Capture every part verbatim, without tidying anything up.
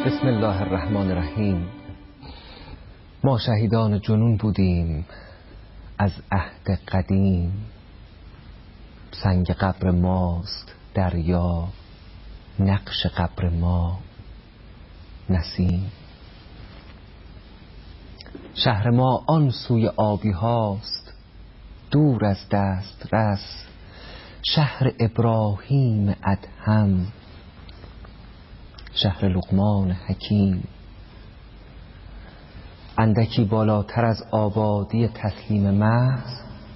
بسم الله الرحمن الرحیم. ما شهیدان جنون بودیم از عهد قدیم، سنگ قبر ماست دریا، نقش قبر ما نسیم. شهر ما آن سوی آبی هاست، دور از دست رس، شهر ابراهیم ادهم، شهر لقمان حکیم. اندکی بالاتر از آبادی تسلیم محض،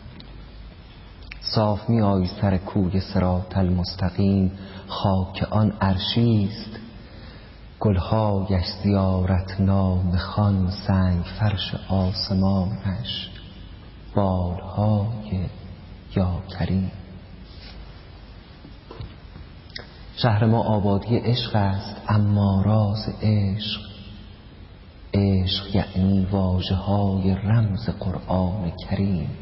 صاف می آیی سر کوی صراط المستقیم. خاک آن عرشیست، گلهایش زیارت نامه خوان، سنگ فرش آسمانش بالهای یا کریم. شهر ما آبادی عشق است، اما راز عشق، عشق یعنی واژه های رمز قرآن کریم.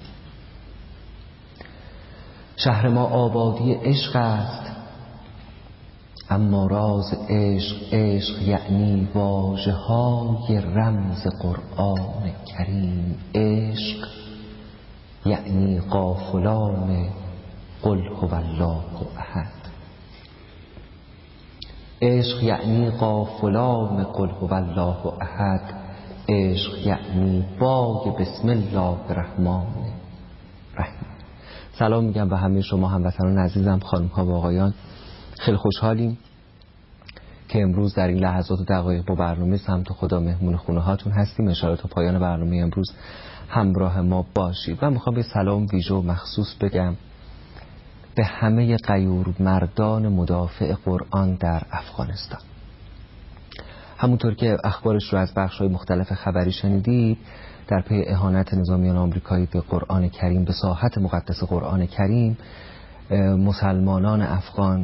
شهر ما آبادی عشق است، اما راز عشق، عشق یعنی واژه های رمز قرآن کریم. عشق یعنی غافلان قل هو الله احد. عشق یعنی غافلان قل هو الله احد. عشق یعنی بای بسم الله الرحمن الرحیم. سلام میگم به همه شما هموطنان عزیزم، خانم ها و آقایان. خیلی خوشحالیم که امروز در این لحظات و دقایق با برنامه سمت خدا مهمون خونه هاتون هستیم. ان شاءالله تا پایان برنامه امروز همراه ما باشید. و میخوام به سلام ویژه و مخصوص بگم به همه غیور مردان مدافع قرآن در افغانستان. همونطور که اخبارش رو از بخش‌های مختلف خبری شنیدید، در پی اهانت نظامیان آمریکایی به قرآن کریم، به ساحت مقدس قرآن کریم، مسلمانان افغان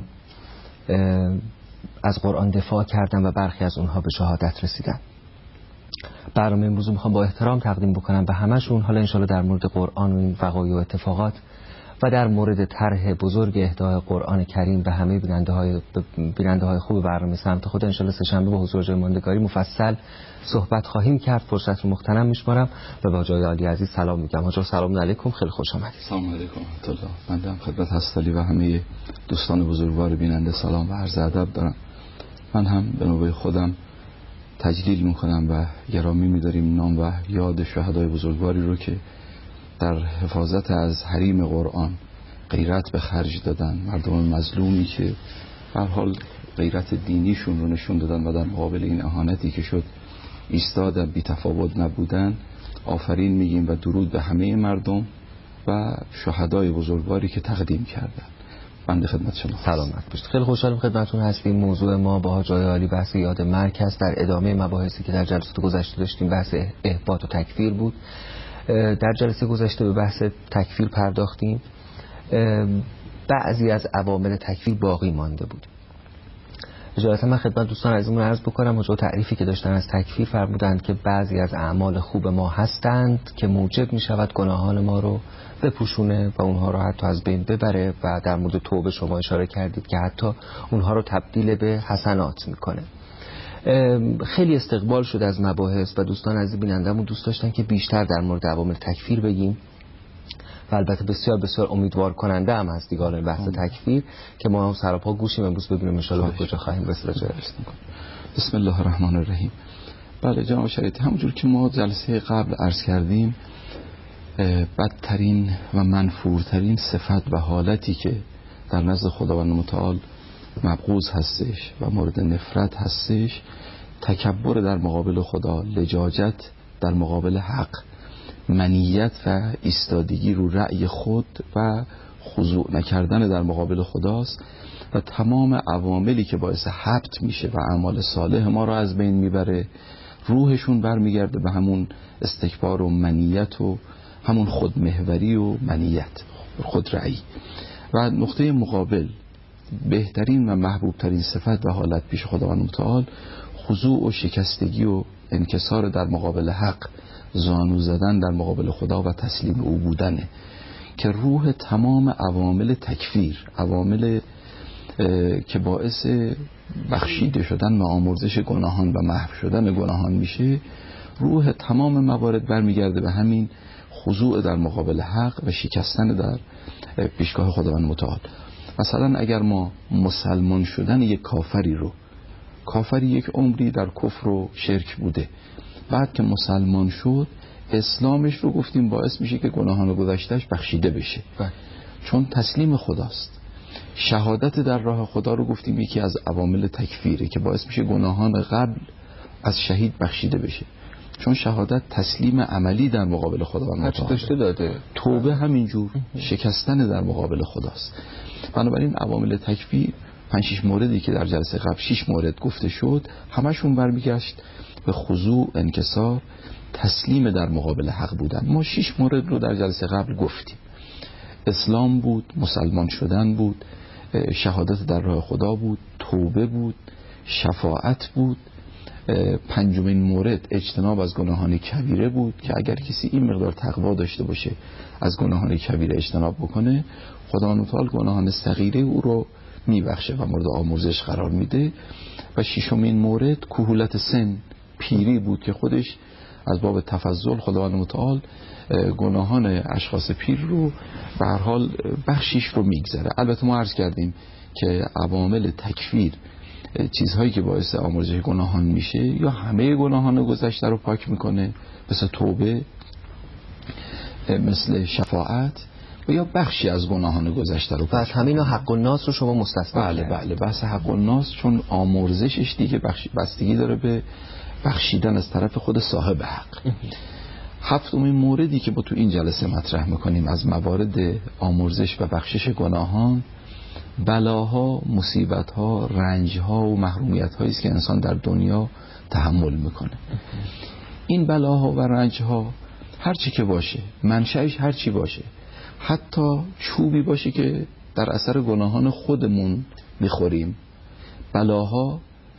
از قرآن دفاع کردن و برخی از اونها به شهادت رسیدن. برنامه امروز میخوام با احترام تقدیم بکنم به همشون. حالا انشالله در مورد قرآن و این وقایع و اتفاقات و در مورد طرح بزرگ اهدای قرآن کریم به همه بیننده های بیننده های خوب برنامه سمت خدا انشالله سه شنبه با حضور جای ماندگاری مفصل صحبت خواهیم کرد. فرصت رو مغتنم میشمارم و با جای عالی عزیز سلام میگم. حاضر سلام علیکم، خیلی خوش آمدید. سلام علیکم ورحمت الله. من هم خدمت هستالی و همه دوستان بزرگوار بیننده سلام و عرض ادب دارم. من هم به نوبه خودم تجلیل میکنم و گرامی میداریم نام و یاد شهدای بزرگواری رو که در حفاظت از حریم قرآن غیرت به خرج دادن، مردم مظلومی که به هر حال غیرت دینیشون رو نشون دادن و در مقابل این اهانتی که شد ایستادن، بی تفاوت نبودن. آفرین میگیم و درود به همه مردم و شهدای بزرگواری که تقدیم کردن. بنده خدمت شما. سلامت باشید. خیلی خوشحالم خدمتتون هستیم. موضوع ما با جای عالی بحث یاد مرگ است. در ادامه مباحثی که در جلسات گذشته داشتیم بحث احباط و تکفیر بود. در جلسه گذشته به بحث تکفیر پرداختیم. بعضی از عوامل تکفیر باقی مانده بود. اجازه من خدمت دوستان عزیزمون عرض بکنم حجت تعریفی که داشتن از تکفیر فرمودند که بعضی از اعمال خوب ما هستند که موجب می شود گناهان ما رو بپوشونه و اونها رو حتی از بین ببره و در مورد توبه شما اشاره کردید که حتی اونها رو تبدیل به حسنات میکنه. خیلی استقبال شد از مباحث و دوستان عزیز بینندمون دوست داشتن که بیشتر در مورد عوامل تکفیر بگیم و البته بسیار بسیار امیدوار کننده هم هست دیگه بحث تکفیر که ما هم سراپا گوشیم امروز ببینیم ان شاءالله به کجا خواهیم رسید. بسم الله الرحمن الرحیم. بله جناب شریعتی، همونجور که ما جلسه قبل عرض کردیم، بدترین و منفورترین صفت و حالتی که در نزد خداوند متعال مبغوض هستش و مورد نفرت هستش، تکبر در مقابل خدا، لجاجت در مقابل حق، منیت و ایستادگی رو رأی خود و خضوع نکردن در مقابل خداست و تمام عواملی که باعث حبط میشه و اعمال صالح ما رو از بین میبره. روحشون برمیگرده به همون استکبار و منیت و همون خودمحوری و منیت، خود رأی. و نقطه مقابل بهترین و محبوبترین صفت و حالت پیش خداوند متعال خضوع و شکستگی و انکسار در مقابل حق، زانو زدن در مقابل خدا و تسلیم او بودنه که روح تمام عوامل تکفیر، عوامل که باعث بخشیده شدن و آمرزش گناهان و محو شدن گناهان میشه، روح تمام موارد برمیگرده به همین خضوع در مقابل حق و شکستن در پیشگاه خداوند متعال. مثلا اگر ما مسلمان شدن یک کافری رو، کافری یک عمری در کفر و شرک بوده، بعد که مسلمان شد اسلامش رو گفتیم باعث میشه که گناهان گذشتهش بخشیده بشه بله. چون تسلیم خداست. شهادت در راه خدا رو گفتیم یکی از عوامل تکفیره که باعث میشه گناهان قبل از شهید بخشیده بشه، چون شهادت تسلیم عملی در مقابل خداوند داشته داده. توبه همینجور شکستن در مقابل خداست. بنابراین عوامل تکفیر پنج شش موردی که در جلسه قبل شش مورد گفته شد همشون برمیگشت به خضوع، انکسار، تسلیم در مقابل حق بودن. ما شش مورد رو در جلسه قبل گفتیم. اسلام بود، مسلمان شدن بود، شهادت در راه خدا بود، توبه بود، شفاعت بود، پنجمین مورد اجتناب از گناهان کبیره بود که اگر کسی این مقدار تقوا داشته باشه از گناهان کبیره اجتناب بکنه خداوند متعال گناهان صغیره او رو میبخشه و مورد آمرزش قرار میده. و ششمین مورد کهولت سن، پیری بود که خودش از باب تفضل خداوند متعال گناهان اشخاص پیر رو به هر حال بخشیش رو میگذره. البته ما عرض کردیم که عوامل تکفیر، چیزهایی که باعث آمرزش گناهان میشه، یا همه گناهان گذشته رو پاک میکنه مثل توبه، مثل شفاعت، و یا بخشی از گناهان گذشته رو پاک. پس همین حق الناس رو شما مستثنا بله بله بحث حق الناس چون آمرزشش دیگه بخشی بستگی داره به بخشیدن از طرف خود صاحب حق. هفتمین موردی که با تو این جلسه مطرح میکنیم از موارد آمرزش و بخشش گناهان، بلاها، مصیبتها، رنجها و محرومیت‌هایی است که انسان در دنیا تحمل میکنه. این بلاها و رنجها هر چی که باشه، منشأش هر چی باشه، حتی چوبی باشه که در اثر گناهان خودمون میخوریم، بلاها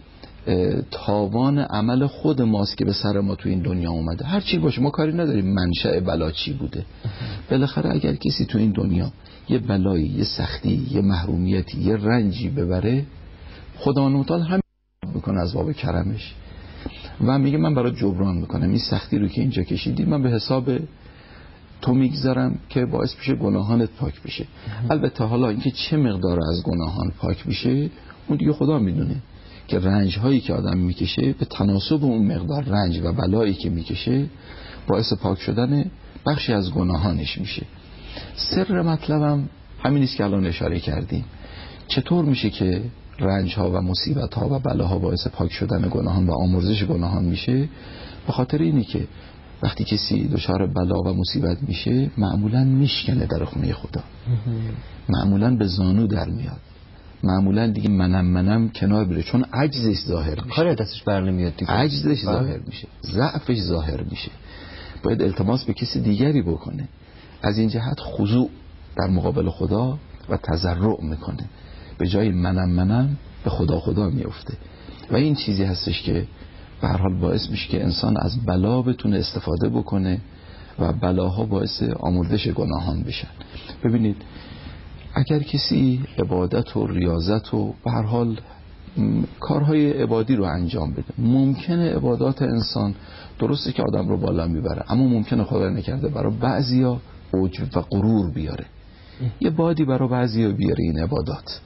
تاوان عمل خود ماست که به سر ما تو این دنیا اومده. هر چی باشه ما کاری نداریم منشأ بلا چی بوده. بالاخره اگر کسی تو این دنیا یه بلایی، یه سختی، یه محرومیتی، یه رنجی ببره، خداوند متعال هم میکنه از باب کرمش و میگه من برای جبران میکنم این سختی رو که اینجا کشیدی من به حساب تو میگذارم که باعث بشه گناهانت پاک بشه. البته حالا اینکه چه مقدار از گناهان پاک بشه اون دیگه خدا میدونه، که رنج هایی که آدم میکشه به تناسب اون مقدار رنج و بلایی که میکشه باعث پاک شدن بخشی از گناهانش میشه. سر مطلبم همین است که الان اشاره کردیم. چطور میشه که رنج ها و مصیبت ها و بلاها باعث پاک شدن گناهان و آمرزش گناهان میشه؟ به خاطر اینه که وقتی کسی دچار بلا و مصیبت میشه معمولا میشکنه در خونه خدا، معمولا به زانو در میاد، معمولا دیگه منم منم کنار بره، چون عجزش ظاهر میشه، کار دستش بر نمیاد دیگه، عجزش ظاهر میشه، ضعفش ظاهر میشه، باید التماس به کسی دیگری بکنه. از این جهت خضوع در مقابل خدا و تضرع میکنه، به جای منم منم به خدا خدا میفته. و این چیزی هستش که به هر حال باعث میشه که انسان از بلا بتونه استفاده بکنه و بلاها باعث آمرزش گناهان بشن. ببینید اگر کسی عبادت و ریاضت و به هر حال کارهای عبادی رو انجام بده، ممکنه عبادات انسان درسته که آدم رو بالا میبره، اما ممکنه خدا نکرده برای بعضیا عجب و غرور بیاره، یه بادی برای بعضیا بیاره این عبادات،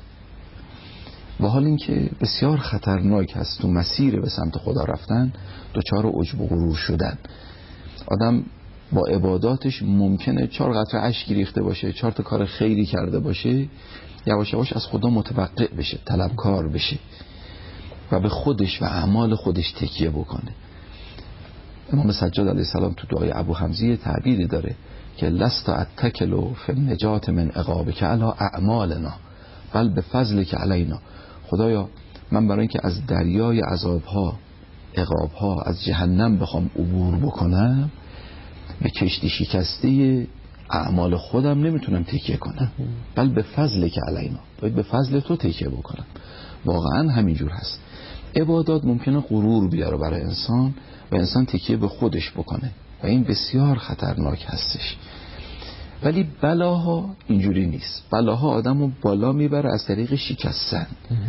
و حال این که بسیار خطرناک هست تو مسیر به سمت خدا رفتن دچار عجب و غرور شدن. آدم با عباداتش ممکنه چهار قطره اشک ریخته باشه، چهار تا کار خیری کرده باشه، یواش یواش از خدا متوقع بشه، طلبکار بشه و به خودش و اعمال خودش تکیه بکنه. امام سجاد علیه السلام تو دعای ابو حمزه تعبیری داره که لست اتکلوا فی النجات من عقابک علی اعمالنا بل بفضلک علینا. خدایا من برای اینکه از دریای عذابها، عقابها، از جهنم بخوام عبور بکنم، به کشتی شکسته اعمال خودم نمیتونم تکیه کنم، بل به فضل که علینا، باید به فضل تو تکیه بکنم. واقعا همینجور هست. عبادات ممکنه غرور بیاره برای انسان و انسان تکیه به خودش بکنه و این بسیار خطرناک هستش. ولی بلاها اینجوری نیست. بلاها آدمو بالا میبره از طریق شکستن،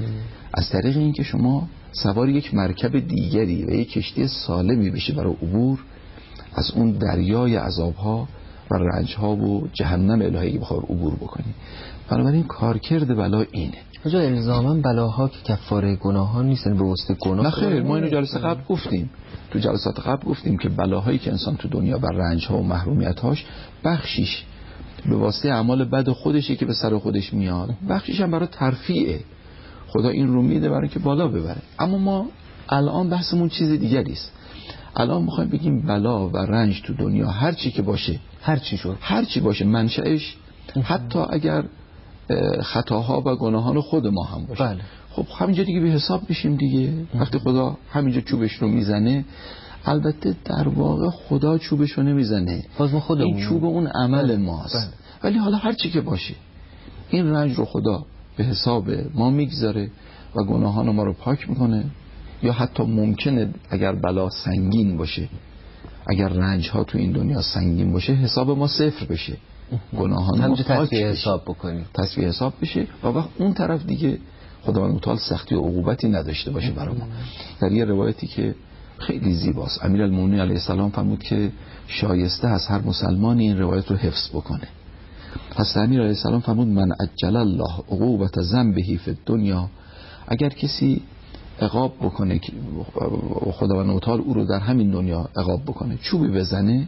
از طریق اینکه شما سوار یک مرکب دیگری و یک کشتی سالمی بشی برای عبور از اون دریای عذابها و رنجها و جهنم الهی که بخواد عبور بکنی. بنابراین کارکرد بلا اینه. آجا الزاما بلاها که کفاره گناهان نیستن، به واسطه گناه. نه خیر، ما اینو جلسه قبل گفتیم، تو جلسات قبل گفتیم که بلاهایی که انسان تو دنیا بر رنجها و محرومیت‌هاش بخشیش به واسطه اعمال بد خودشه که به سر خودش میاد، بخشیش هم برای ترفیعه. خدا این رو میده برای که بالا ببره. اما ما الان بحثمون چیز دیگری است. الان میخوایم بگیم بلا و رنج تو دنیا هر چی که باشه، هر چی شد، هر چی باشه، منشأش حتی اگر خطاها و گناهان خود ما هم باشه، بله. خب همینجا دیگه به حساب میشیم دیگه. وقتی خدا همینجا چوبش رو میزنه، البته در واقع خدا چوبش رو نمیزنه، این چوب اون عمل بله. ماست بله. ولی حالا هر چی که باشه این رنج رو خدا به حساب ما میگذاره و گناهان ما رو پاک میکنه. یا حتی ممکنه اگر بلا سنگین باشه، اگر رنج ها تو این دنیا سنگین باشه، حساب ما صفر بشه، گناهان ما پاک بشه، حساب بکنیم، تصفیه حساب بشه و وقت اون طرف دیگه خداوند متعال سختی و عقوبتی نداشته باشه برای ما. در یه روایتی که خیلی زیباست، امیرالمومنین علیه السلام فرمود که شایسته از هر مسلمانی این روایت رو حفظ بکنه. حضرت امیر علیه السلام فرمود من عجل الله عقوبت ذنبه فی الدنیا، اگر کسی عقاب بکنه که خداوند متعال او رو در همین دنیا عقاب بکنه، چوبی بزنه،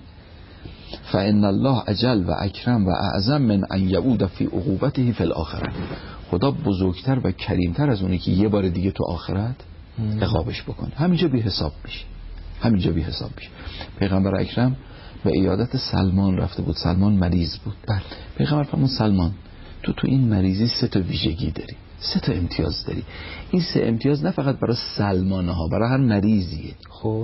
فان الله اجل و اکرم و اعظم من ان یعود فی عقوبته فی الاخره، خدا بزرگتر و کریمتر از اونی که یه بار دیگه تو آخرت عقابش بکنه. همینجا بی حساب میشه، همینجا بی حساب میشه. پیغمبر اکرم به عیادت سلمان رفته بود، سلمان مریض بود. بله. پیغمبر فرمود سلمان تو تو این مریضی سه تا ویژگی داری، سه تا امتیاز داری. این سه امتیاز نه فقط برای سلمانه ها، برای هر مریضیه. خب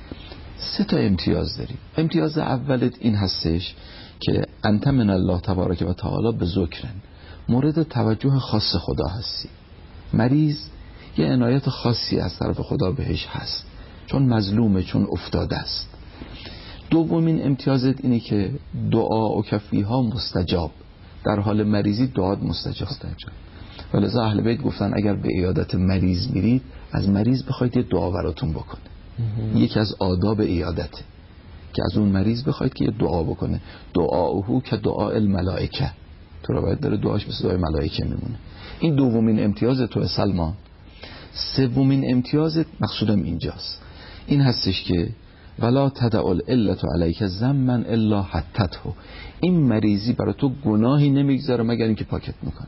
سه تا امتیاز داری. امتیاز اولت این هستش که انت من الله تبارک و تعالی به ذکرن، مورد توجه خاص خدا هستی. مریض یه عنایت خاصی از طرف خدا بهش هست، چون مظلومه، چون افتاده است. دومین امتیازت اینه که دعا و کفیها مستجاب، در حال مریضی دعات مستجاب. ولذا اهل بیت گفتن اگر به عیادت مریض میرید، از مریض بخواید یه دعا براتون بکنه. یکی از آداب عیادته که از اون مریض بخواید که یه دعا بکنه. دعاؤه که دعاء الملائکه، تو رو باید داره دعاش مثل دعای ملائکه میمونه. این دومین امتیاز تو سلمان. سومین امتیازت مقصودم اینجاست، این هستش که ولا تدع العلة علیک ذما الا حتته، این مریضی برای تو گناهی نمیگذاره مگر اینکه پاکت میکنه.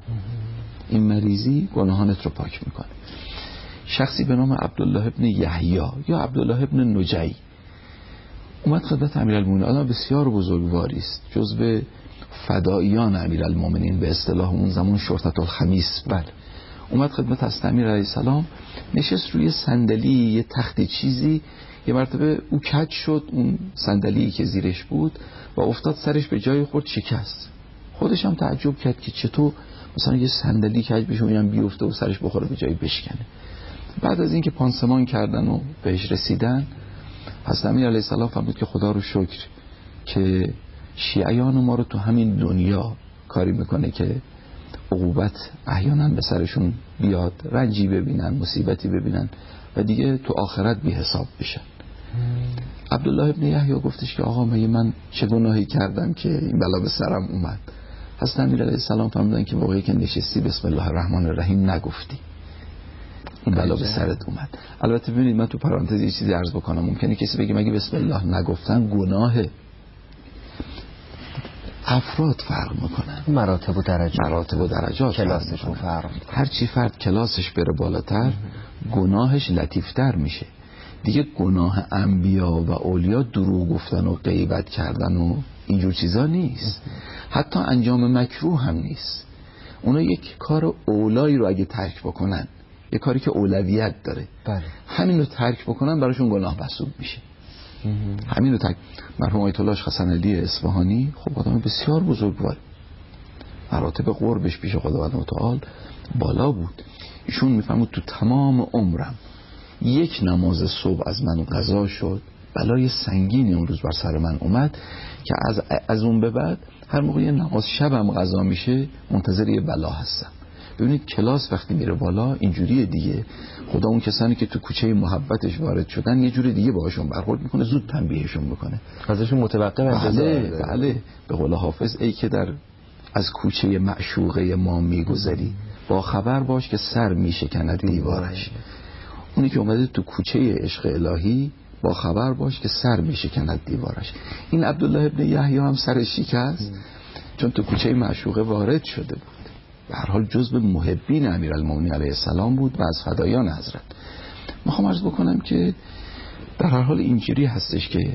این مریضی گناهانت رو پاک میکنه. شخصی به نام عبدالله ابن یحیی یا عبدالله ابن نجی اومد خدمت امیرالمومنین، آدم بسیار بزرگواری است، جزو فداییان امیرالمومنین، به اصطلاح اون زمان شرطة الخمیس. بله. اومد خدمت حضرت امیر علیه السلام، نشست روی صندلی یه تخت چیزی، یه مرتبه او کج شد، اون صندلی که زیرش بود و افتاد، سرش به جای خورد، شکست. خودش هم تعجب کرد که چطور مثلا یه صندلی کج بشه و اینم بیفته و سرش بخوره به جای بشکنه. بعد از اینکه پانسمان کردن و بهش رسیدن، حضرت امیر علیه السلام فرمود که خدا رو شکر که شیعیان ما رو تو همین دنیا کاری میکنه که عقوبت احیانا به سرشون بیاد، رنجی ببینن، مصیبتی ببینن و دیگه تو آخرت بی حساب بشن. عبدالله ابن یحیی گفتش که آقا مگه من چه گناهی کردم که این بلا به سرم اومد؟ حضرت امیر علیه السلام فرمودن که موقعی که نشستی بسم الله الرحمن الرحیم نگفتی، این بلا به سرت اومد. البته ببینید من تو پرانتز یه چیزی عرض بکنم، ممکنه کسی بگه مگه بسم الله نگفتن گناهه؟ افراد فرق میکنن، مراتب و درجات، مراتب و درجات کلاسشون فرق میکنه. هر چی فرد کلاسش بره بالاتر، گناهش لطیفتر میشه. دیگه گناه انبیا و اولیا دروغ گفتن و غیبت کردن و اینجور چیزا نیست، حتی انجام مکروه هم نیست. اونا یک کار اولایی رو اگه ترک بکنن، یک کاری که اولویت داره، بله، همین رو ترک بکنن براشون گناه محسوب میشه. همین رو ترک. مرحوم آیت الله حسن علی اصفهانی خب آدم بسیار بزرگوار، مراتب قربش پیش خداوند متعال بالا بود. ایشون میفهمود تو تمام عمرم یک نماز صبح از من قضا شد بلای سنگینی اون روز بر سر من اومد که از از اون به بعد هر موقع یه نماز شبم قضا میشه منتظر یه بلا هستم. ببینید کلاس وقتی میره بالا اینجوریه دیگه، خدا اون کسانی که تو کوچه محبتش وارد شدن یه جور دیگه باهاشون برخورد میکنه، زود تنبیهشون میکنه، ازشون متوقع بله بله. به قول حافظ ای که در از کوچه معشوقه ما میگذری با خبر باش که سر میشکند دیوارش. اونی که اومده تو کوچه عشق الهی با خبر باش که سر میشکند دیوارش. این عبدالله ابن یحیی هم سرش شکست چون تو کوچه معشوقه وارد شده بود. به هر حال جزو محبین امیرالمومنین علیه السلام بود و از فدایان حضرت. میخوام عرض بکنم که در هر حال اینجوری هستش که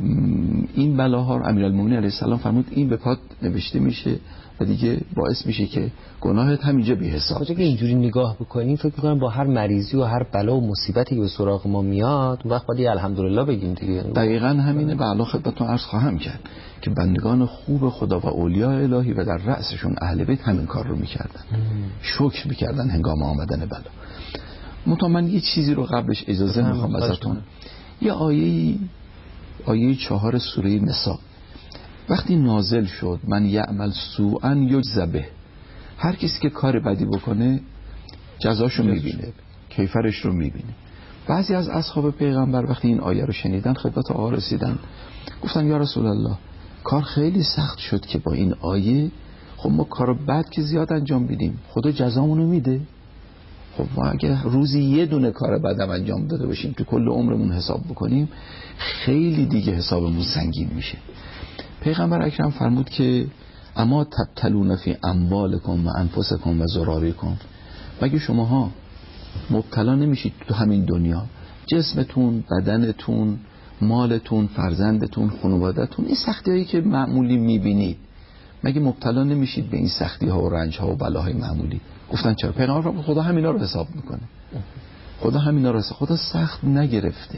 این بلاها رو امیرالمومنین علیه السلام فرمود این به پات نوشته میشه و دیگه باعث میشه که گناهت همینجا بی حساب بشه. که اینجوری نگاه بکنیم فکر میکنم با هر مریضی و هر بلا و مصیبتی که به سراغ ما میاد اون وقت باید الحمدلله بگیم دیگه. دقیقاً همینه. به علاوه خدمتتون عرض خواهم کرد که بندگان خوب خدا و اولیاء الهی و در رأسشون اهل بیت همین کار رو میکردن، شکر میکردن هنگام آمدن بلا. منتها من یه چیزی رو قبلش اجازه میخوام ازتون. یه آیه آیه چهار سوره نساء وقتی نازل شد من یعمل سوءا یجزا به، هر کسی که کار بدی بکنه جزاشو میبینه، کیفرش رو میبینه. بعضی از اصحاب پیغمبر وقتی این آیه رو شنیدن خدمت آقا رسیدن گفتن یا رسول الله کار خیلی سخت شد که با این آیه خب ما کار بد که زیاد انجام بدیم خدا جزامونو میده. خب ما اگه روزی یه دونه کار بدم انجام داده باشیم تو کل عمرمون حساب بکنیم خیلی دیگه حسابمون سنگین میشه. پیغمبر اکرم فرمود که اما تبتلون فی اموالکم و انفسکم و ذراریکم، مگه شماها مبتلا نمیشید تو همین دنیا، جسمتون، بدنتون، مالتون، فرزندتون، خانواده‌تون، این سختی هایی که معمولی میبینید مگه مبتلا نمیشید به این سختی ها و رنج ها و بلاهای معمولی؟ گفتن چرا؟ پیغمبر فرمود خدا همینا رو حساب میکنه. خدا همینا رو حساب، خدا سخت نگرفته،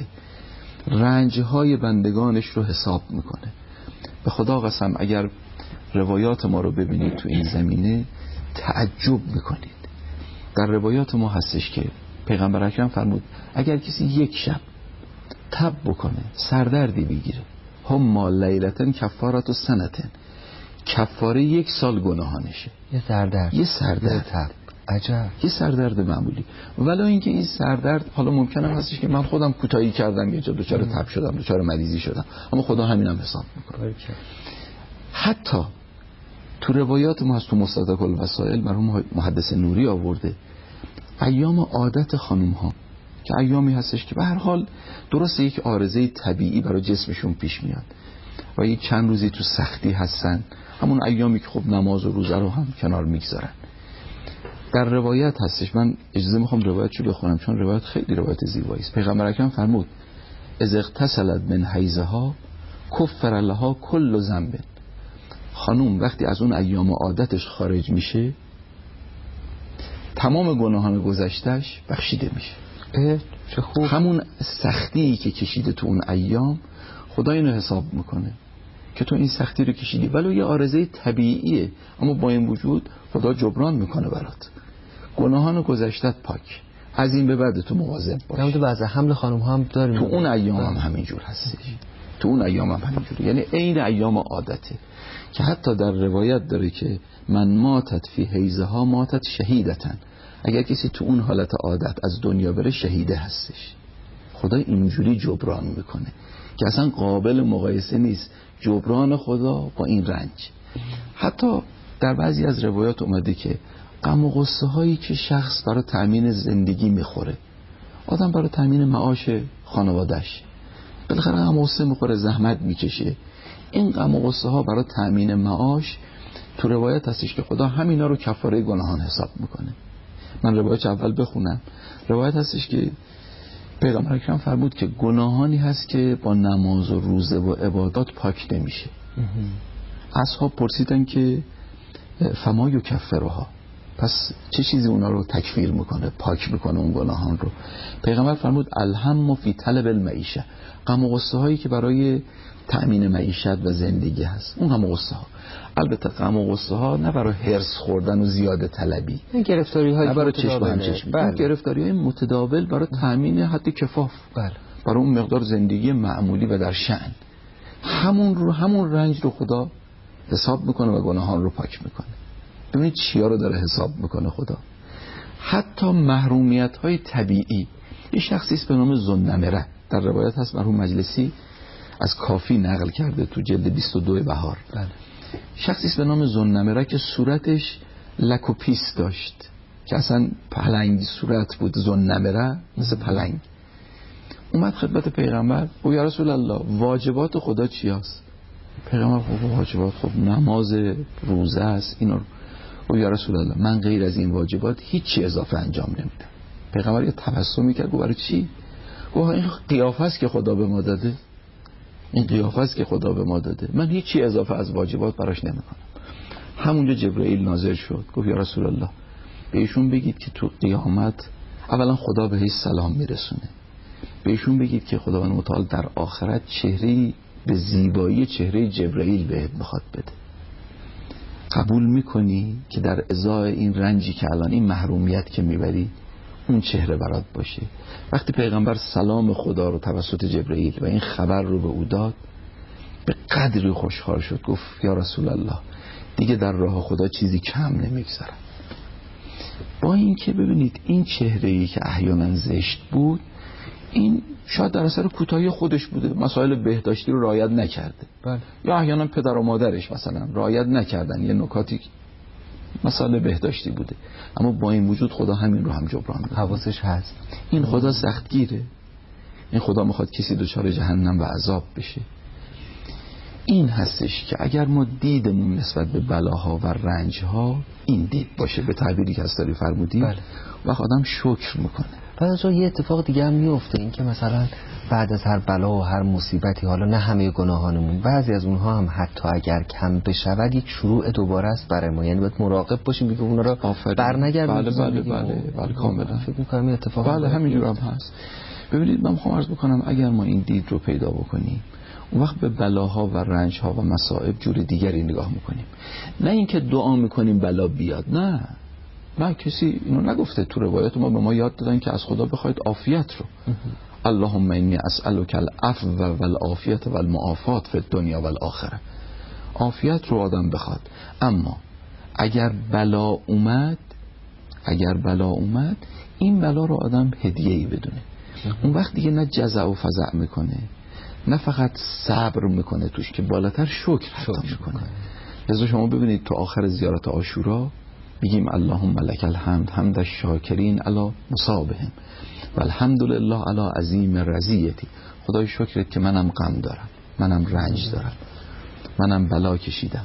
رنج های بندگانش رو حساب میکنه. به خدا قسم اگر روایات ما رو ببینید تو این زمینه تعجب میکنید. در روایات ما هستش که پیغمبر اکرم فرمود اگر کسی یک شب تب بکنه، سردردی بگیره، هم لیلتن کفارت و سنتن، کفاره یک سال گناهانشه. یه سردرد، یه سردرد، تب، عجب، یه سردرد معمولی. ولی اینکه این سردرد حالا ممکنه هستش که من خودم کوتاهی کردم یه جا دچار تب شدم، دچار مریضی شدم، اما خدا همینم حساب میکنه. حتی تو روایات ما هست، تو مستدرک الوسائل مرحوم محدث نوری آورده ایام عادت خانم ها که ایامی هستش که به هر حال درسته یک عارضه طبیعی برای جسمشون پیش میاد و یک چند روزی تو سختی هستن، همون ایامی که خب نماز و روزه رو هم کنار میگذارن. در روایت هستش، من اجازه میخوام روایتشو بخونم چون روایت خیلی روایت زیبایی است. پیغمبر اکرم فرمود اذ اغتسلت من حیضها کفر لها کل ذنب، خانوم وقتی از اون ایام عادتش خارج میشه تمام گناهان گذشتهش بخشیده میشه. چه خوب. همون سختی که کشیده تو اون ایام خدا اینو حساب میکنه که تو این سختی رو کشیدی ولو یه عارضه طبیعیه، اما با این وجود خدا جبران میکنه برات. گناهان گذشتت پاک، از این به بعد تو مواظب باش. همون تو بعضی حمل خانم ها هم داریم، تو اون ایام هم همینجور هستش، تو اون ایام هم همینجور، یعنی عین ایام عادته که حتی در روایت داره که من ماتت فی حیضها ماتت شهیدتن، اگر کسی تو اون حالت عادت از دنیا بره شهیده هستش. خدا اینجوری جبران میکنه که اصلا قابل مقایسه نیست جبران خدا با این رنج. حتی در بعضی از روایات اومده که غم و غصه هایی که شخص برای تأمین زندگی میخوره، آدم برای تأمین معاش خانوادهش بالاخره غم و غصه میخوره، زحمت میکشه، این غم و غصه ها برای تأمین معاش تو روایت هستش که خدا همینا رو کفاره گناهان حساب میکنه. من روایت اول بخونم. روایت هستش که پیغمبر اکرم فرمود که گناهانی هست که با نماز و روزه و عبادات پاک نمیشه. اصحاب پرسیدن که فما یکفرها، پس چه چیزی اونا رو تکفیر میکنه، پاک میکنه اون گناهان رو؟ پیغمبر فرمود الهم فی طلب المعیشه، غم و غصه هایی که برای تأمین معیشت و زندگی هست، اون غم و غصه ها. البته غم و غصه ها نه برای هرس خوردن و زیاده طلبی، این گرفتاری های نه برای چشم هم چشم، بله. گرفتاری های متداول برای تأمین حد کفاف. بله. برای اون مقدار زندگی معمولی و در شأن، همون رو همون رنج رو خدا حساب میکنه و گناهان رو پاک میکنه. ببینید چیا رو داره حساب میکنه خدا. حتی محرومیت های طبیعی. یه شخصی است به نام ذوالنمره، در روایت هست مرحوم مجلسی از کافی نقل کرده تو جلد بیست و دو بهار. بله. شخصی است به نام ذوالنمره که صورتش لک و پیس داشت، که اصلا پلنگ صورت بود، ذوالنمره مثل پلنگ. اومد خدمت پیغمبر و یا رسول الله واجبات خدا چی هست؟ پیغمبر خب واجبات خب نماز، روزه است اینا. و یا رسول الله من غیر از این واجبات هیچی اضافه انجام نمیدم. پیغمبر یه تبسمی کرد، گفت برای چی؟ گفت این قیافه است که خدا به ما داده، این قیافه است که خدا به ما داده، من هیچی اضافه از واجبات براش نمیکنم. همونجا جبرئیل نازل شد، گفت یا رسول الله بهشون بگید که تو قیامت اولا خدا بهش سلام میرسونه، بهشون بگید که خداوند متعال در آخرت چهره‌ای به زیبایی چهره جبرئیل بهت میخواد بده. قبول میکنی که در ازای این رنجی که الان این محرومیت که میبری اون چهره برات باشه؟ وقتی پیغمبر سلام خدا رو توسط جبرئیل و این خبر رو به او داد، به قدری خوشحال شد، گفت یا رسول الله دیگه در راه خدا چیزی کم نمیگذارم. با این که ببینید این چهره‌ای که احیانا زشت بود، این شاید در اثر کوتاهی خودش بوده، مسائل بهداشتی رو رعایت نکرده. بله. یا احیانا پدر و مادرش مثلا رعایت نکردن، یه نکاتی مسائل بهداشتی بوده، اما با این وجود خدا همین رو هم جبران می‌کنه. حواسش هست. این خدا سختگیره، این خدا میخواد کسی دچار جهنم و عذاب بشه. این هستش که اگر ما دیدمون نسبت به بلاها و رنجها این دید باشه، به تعبیری که هستاری فرمودید، بله. وقت آدم شکر میکنه. بعد از اون یه اتفاق دیگه هم میفته، این که مثلا بعد از هر بلا و هر مصیبتی، حالا نه همه گناهانمون، بعضی از اونها هم حتی اگر کم بشود یک شروع دوباره است برای ما، یعنی باید مراقب باشیم که اونا رو برنگردیم. بله بله بله بله کاملا فکر می‌کنم این اتفاق بله همینجور هم هست. ببینید من میخوام عرض بکنم اگر ما این دید رو پیدا بکنیم، اون وقت به بلاها و رنجها و مصائب جور دیگری نگاه میکنیم. نه اینکه دعا میکنیم بلا بیاد، نه نه کسی اینو نگفته. تو روایات ما به ما یاد دادن که از خدا بخواید عافیت رو. اللهم انی اسألک العفو والعافیت والمعافات فی الدنیا والآخره. عافیت رو آدم بخواد، اما اگر بلا اومد اگر بلا اومد این بلا رو آدم هدیه‌ای بدونه. اون وقت دیگه نه جزع و فزع میکنه، نه فقط صبر میکنه توش، که بالاتر شکر حتی میکنه. لذا شما ببینید تو آخر زیارت عاشورا میگیم اللهم لک الحمد حمد الشاکرین علی مصابهم و الحمدلله علی عظیم رضیتی. خدای شکرت که منم غم دارم، منم رنج دارم، منم بلا کشیدم.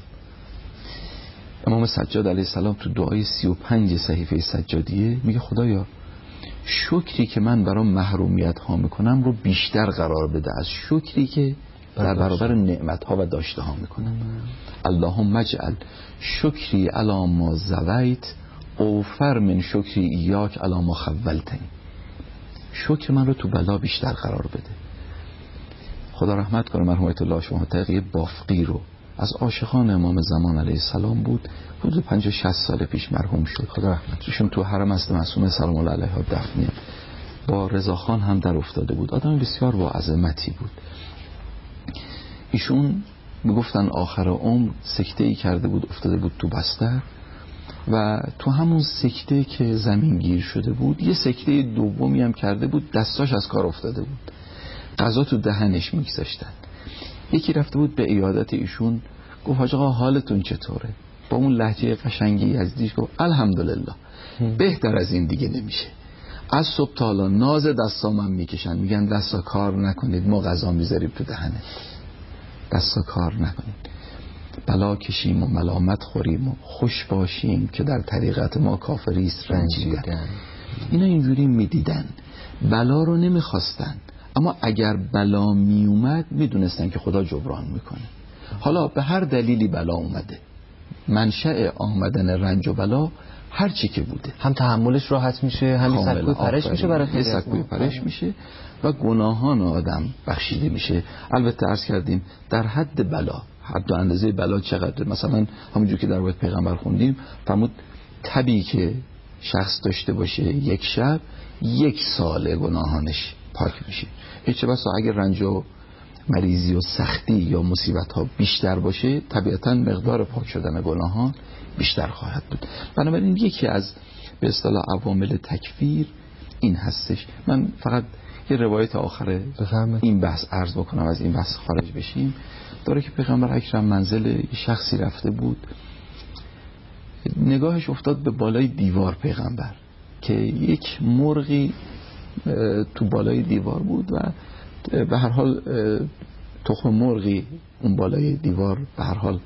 امام سجاد علیه السلام تو دعای سی و پنج صحیفه سجادیه میگه خدایا شکری که من برام محرومیت ها میکنم رو بیشتر قرار بده از شکری که در برابر نعمت ها و داشته ها میکنم. اللهم اجعل شکری علی ما زویت اوفر من شکری ایاک علی ما خولتنی. شکر من رو تو بلا بیشتر قرار بده. خدا رحمت کنه مرحوم آیت الله شاه تقی بافقی رو از عاشقان امام زمان علیه السلام بود، حدود پنجاه شصت سال پیش مرحوم شد. خدا رحمت. ایشون تو حرم است معصومه سلام الله علیها دفن با رضاخان هم در افتاده بود. آدم بسیار با عظمتی بود. ایشون میگفتن آخر عمر سکته ای کرده بود، افتاده بود تو بستر و تو همون سکته که زمین گیر شده بود یه سکته دومی هم کرده بود، دستاش از کار افتاده بود، غذا تو دهنش میگذاشتن. یکی رفته بود به عیادت ایشون، گفت حاج آقا حالتون چطوره؟ با اون لهجه قشنگی یزدیش گفت الحمدلله، بهتر از این دیگه نمیشه. از صبح تا حالا ناز دستامم میکشن، میگن دستا کار نکنید ما غذا میذاریم تو دهنت، دستا کار نکنید. بلا کشیم و ملامت خوریم و خوش باشیم که در طریقت ما کافریست رنجیدن. اینا اینجوری میدیدن، بلا رو نمیخواستن، اما اگر بلا میومد میدونستن که خدا جبران میکنه. حالا به هر دلیلی بلا اومده، منشأ آمدن رنج و بلا هر چی که بوده، هم تحملش راحت میشه، هم سکوی پرش میشه، برای سکوی پرش میشه و گناهان آدم بخشیده میشه. البته عرض کردیم در حد بلا، حد و اندازه بلا چقدر، مثلا همونجور که در روایت پیغمبر خوندیم فرمود تبی که شخص داشته باشه یک شب یک سال گناهانش پاک میشه. که چه بسا اگر رنج و مریضی و سختی یا مصیبت ها بیشتر باشه طبیعتا مقدار پاک شدن گناهان بیشتر خواهد بود. بنابراین یکی از به اصطلاح عوامل تکفیر این هستش. من فقط یه روایت آخره این بحث عرض بکنم، از این بحث خارج بشیم. داره که پیغمبر اکرم منزل شخصی رفته بود، نگاهش افتاد به بالای دیوار پیغمبر که یک مرغی تو بالای دیوار بود و به هر حال تخم مرغی اون بالای دیوار به هر حال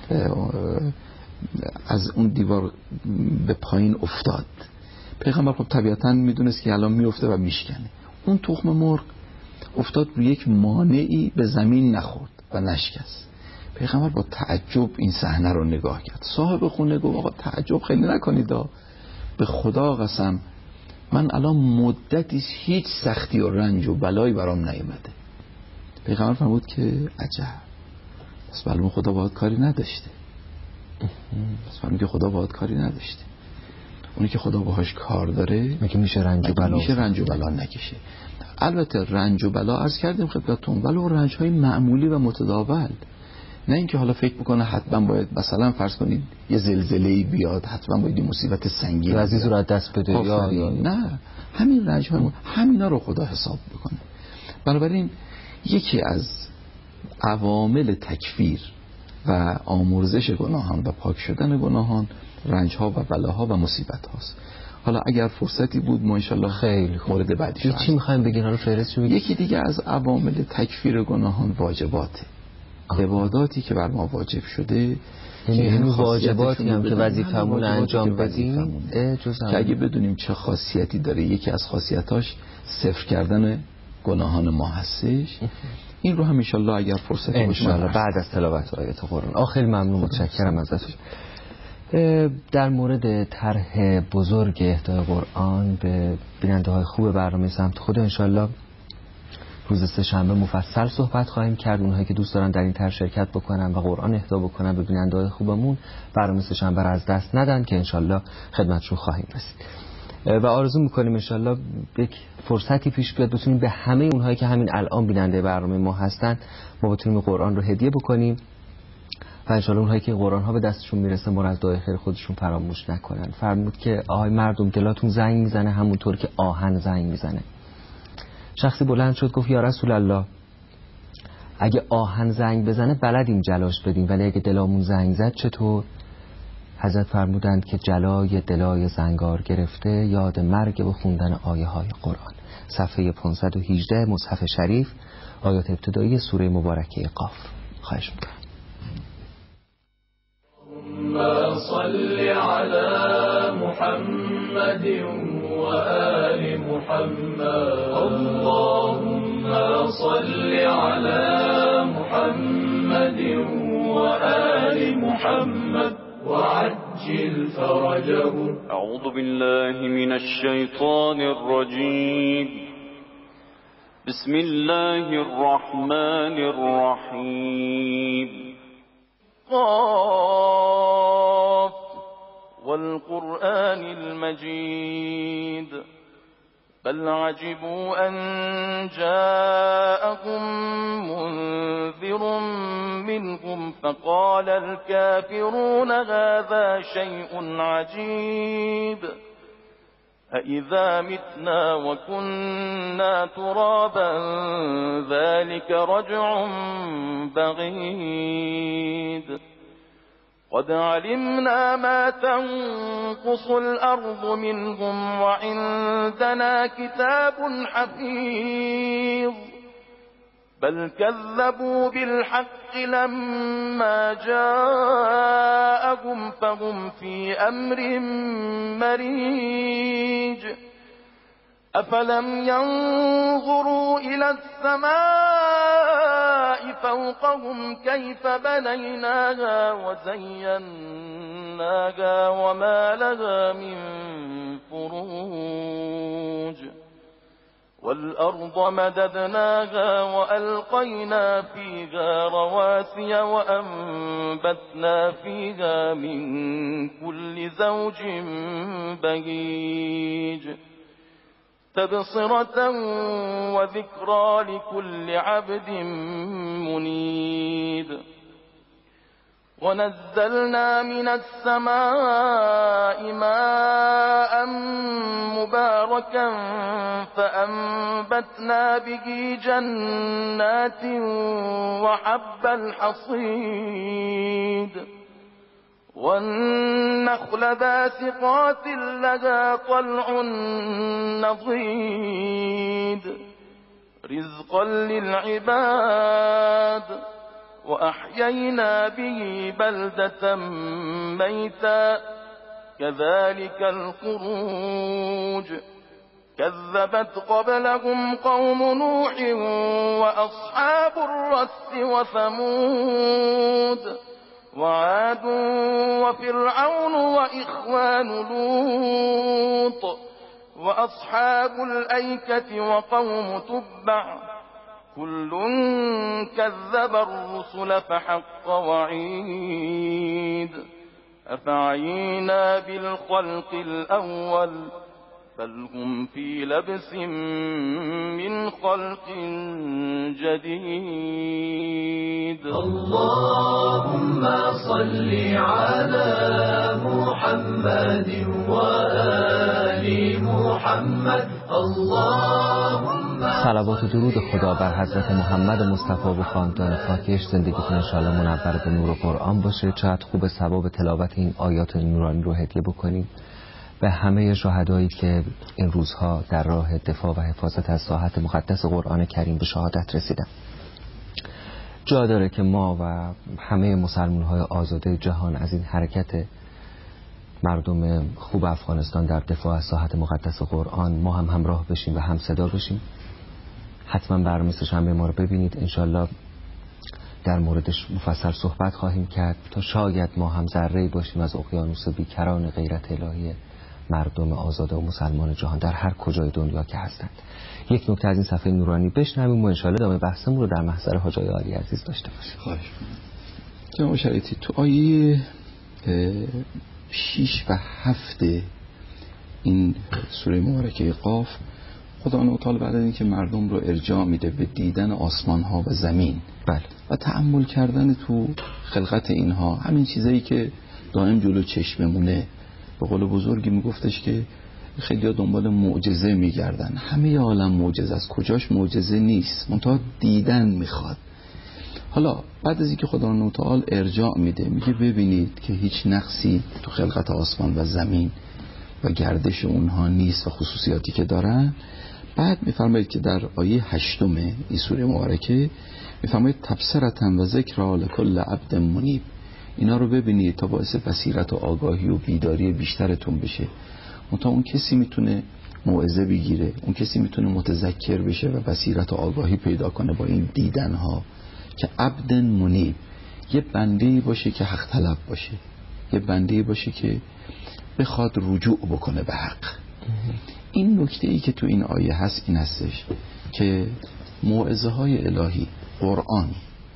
از اون دیوار به پایین افتاد. پیغمبر خب طبیعتاً میدونست که الان میفته و میشکنه. اون تخم مرغ افتاد روی یک مانعی، به زمین نخورد و نشکست. پیغمبر با تعجب این صحنه رو نگاه کرد. صاحب خونه گفت آقا تعجب خیلی نکنید، به خدا قسم من الان مدتی هیچ سختی و رنج و بلایی برام نیامده. پیغمبر فرمود که عجب، پس معلومه خدا باهات کاری نداشته. پس معلومه که خدا باهات کاری نداشته. اونی که خدا باهاش کار داره میگه میشه رنج و بلا میشه رنج و بلا نکشه. البته رنج و بلا عرض کردیم خدمتتون، ولو رنج های معمولی و متداول، نه اینکه حالا فکر میکنه حتما باید مثلا فرض کنید یه زلزله‌ای بیاد، حتما باید یه مصیبت سنگین عزیز رو از دست بده یا, یا نه، همین رنج های همینا رو خدا حساب میکنه. بنابراین یکی از عوامل تکفیر و آمرزش گناهان و پاک شدن گناهان رنج ها و بلاها و مصیبت هاست. حالا اگر فرصتی بود ما انشالله خیلی مورد بعدی چی میخوایم بگین؟ حالا فهرست چی بگین؟ یکی دیگه از عوامل تکفیر گناهان واجباته. عباداتی که بر ما واجب شده، یعنی همین واجباتی هم که وظیفمون انجام بدیم که اگه بدونیم چه خاصیتی داره، یکی از خاصیتاش صفر کردن گناهان ما هستش. این رو هم انشالله اگر فرصتی باشه بعد از تلاوت آیات قرآن. آخ خیلی ممنون، متشکرم ازتون. در مورد طرح بزرگ اهدای قرآن به بیننده های خوب برنامه سمت خود انشالله روز سه شنبه مفصل صحبت خواهیم کرد. اونهایی که دوست دارن در این طرح شرکت بکنن و قرآن اهدا بکنن به بیننده های خوبمون برنامه سه شنبه رو از دست ندن که انشالله خدمتشون خواهیم رسید و آرزو میکنیم انشالله یک فرصتی پیش بیاد بتونیم به همه اونهایی که همین الان بیننده برنامه ما هستن ما بتونیم قرآن رو هدیه بکنیم و انشالله اونهایی که قرآن ها به دستشون میرسه ما از دعای خیر خودشون فراموش نکنن. فرمود که آهای مردم دلاتون زنگ میزنه همونطور که آهن زنگ میزنه. شخصی بلند شد گفت یا رسول الله اگه آهن زنگ بزنه بلدیم جلاش بدیم، ولی اگه دلامون زنگ زد چطور؟ حضرت فرمودند که جلای دلای زنگار گرفته یاد مرگ و خوندن آیه های قرآن. صفحه پانصد و هجده مصحف شریف، آیات ابتدایی سوره مبارکه قاف. خواهش میکنم. اللهم صل على محمد وآل محمد. اللهم صل على محمد وآل محمد وعجل فرجهم. أعوذ بالله من الشيطان الرجيم. بسم الله الرحمن الرحيم. قاف والقرآن المجيد. بل عجبوا أن جاءهم منذر منهم فقال الكافرون هذا شيء عجيب أإذا متنا وكنا ترابا ذلك رجع بعيد قد علمنا ما تنقص الأرض منهم وعندنا كتاب حفيظ بل كذبوا بالحق لما جاءهم فهم في أمر مريج أفلم ينظروا إلى السماء فوقهم كيف بنيناها وزيناها وما لها من فروج والأرض مددناها وألقينا فيها رواسي وأنبتنا فيها من كل زوج بهيج تبصرة وذكرى لكل عبد منيب. ونزلنا من السماء ماء مباركا فأنبتنا به جنات وحب الحصيد والنخل باسقات لها طلع نضيد رزقا للعباد وأحيينا به بلدة ميتا كذلك الخروج. كذبت قبلهم قوم نوح وأصحاب الرس وثمود وعاد وفرعون وإخوان لوط وأصحاب الأيكة وقوم تبع كل كذب الرسل فحق وعيد. أفعينا بالخلق الأول بل هم في لبس من خلق جديد. اللهم صل على محمد وآل محمد. اللهم صلوات و درود خدا بر حضرت محمد مصطفی و خاندان پاکش. زندگیتون انشاءالله منور به نور قرآن باشه. چقدر خوب ثواب تلاوت این آیات نورانی رو هدیه بکنیم به همه شهدایی که این روزها در راه دفاع و حفاظت از ساحت مقدس قرآن کریم به شهادت رسیدن. جا داره که ما و همه مسلمان‌های آزاده جهان از این حرکت مردم خوب افغانستان در دفاع از ساحت مقدس قرآن ما هم همراه بشیم و هم صدا بشیم. حتما برنامه سه‌شنبه ما رو ببینید. انشالله در موردش مفصل صحبت خواهیم کرد تا شاید ما هم ذره‌ای باشیم از اقیانوس بیکران غیرت الهی مردم آزاده و مسلمان جهان در هر کجای دنیا که هستند. یک نکته از این صفحه نورانی بشنویم و انشالله ادامه بحثمون رو در محضر حاجای عالی عزیز داشته باشیم. خواهش می‌کنم. جناب شریعتی تو آیه شش و هفت این سوره مبارکه قاف خدا تعالی بعد از اینکه مردم رو ارجاع میده به دیدن آسمان ها و زمین بله و تأمل کردن تو خلقت اینها، همین چیزایی که دائم جلو چشممونه. به قول بزرگی میگفتش که خیلی ها دنبال معجزه میگردن. همه عالم معجزه است، کجاش معجزه نیست، منتها دیدن میخواد. حالا بعد از اینکه خدا تعالی ارجاع میده میگه ببینید که هیچ نقصی تو خلقت آسمان و زمین و گردش اونها نیست و خصوصیاتی که دارن. بعد میفرمایید که در آیه هشتم این سوره مبارکه میفرمایید تبصرة و ذکری لکل عبد منیب. اینا رو ببینید تا باعث بصیرت و آگاهی و بیداری بیشترتون بشه. منتها اون کسی میتونه موعظه بگیره، اون کسی میتونه متذکر بشه و بصیرت و آگاهی پیدا کنه با این دیدنها که عبد منیب، یه بنده‌ای باشه که حق طلب باشه، یه بنده‌ای باشه که بخواد رجوع بکنه به حق. این نکته ای که تو این آیه هست این هستش که موعظه های الهی، قرآن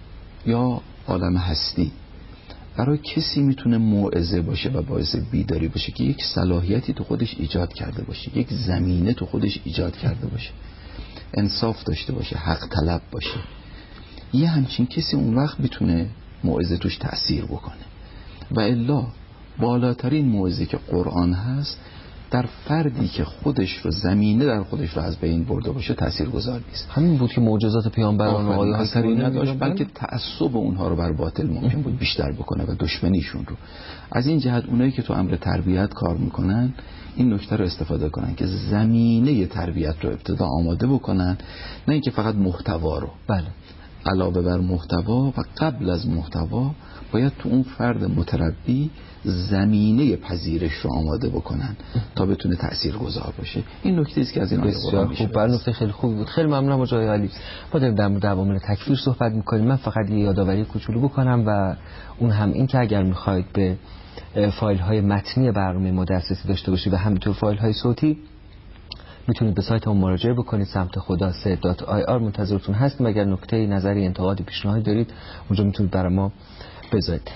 یا عالم هستی برای کسی میتونه موعظه باشه و باعث بیداری باشه که یک صلاحیتی تو خودش ایجاد کرده باشه، یک زمینه تو خودش ایجاد کرده باشه، انصاف داشته باشه، حق طلب باشه. یه همچین کسی اون وقت میتونه موعظه توش تأثیر بکنه. و الا بالاترین موعظه که قرآن هست در فردی که خودش رو زمینه در خودش رو از بین برده باشه تاثیرگذار نیست. همین بود که معجزات پیامبران و آیات اثری نداشت، بلکه تعصب اونها رو بر باطل ممکن بود بیشتر بکنه و دشمنیشون رو. از این جهت اونایی که تو امر تربیت کار میکنن این نکته رو استفاده کنن که زمینه تربیت رو ابتدا آماده بکنن، نه اینکه فقط محتوا رو. بله. علاوه بر محتوا و قبل از محتوا باید تو اون فرد متربی زمینه پذیرش رو آماده بکنن تا بتونه تاثیرگذار باشه. این نکته است که از این آیه قرآن میشه. خوب، بر نکته خیلی خوب بود. خیلی ممنونم جای عالی. ما داریم در مورد عوامل تکفیر صحبت می‌کنیم. من فقط یه یادآوری کوچولو بکنم و اون هم این که اگر می‌خواید به فایل‌های متنی برنامه ما دسترسی داشته باشید و همینطور فایل‌های صوتی میتونید به سایت ما مراجعه بکنید. سمت خدا سه دات آی آر منتظرتون هستیم. اگر نکته نظری انتقادی پیشنهادی دارید اونجا میتونید برای ما بذارید.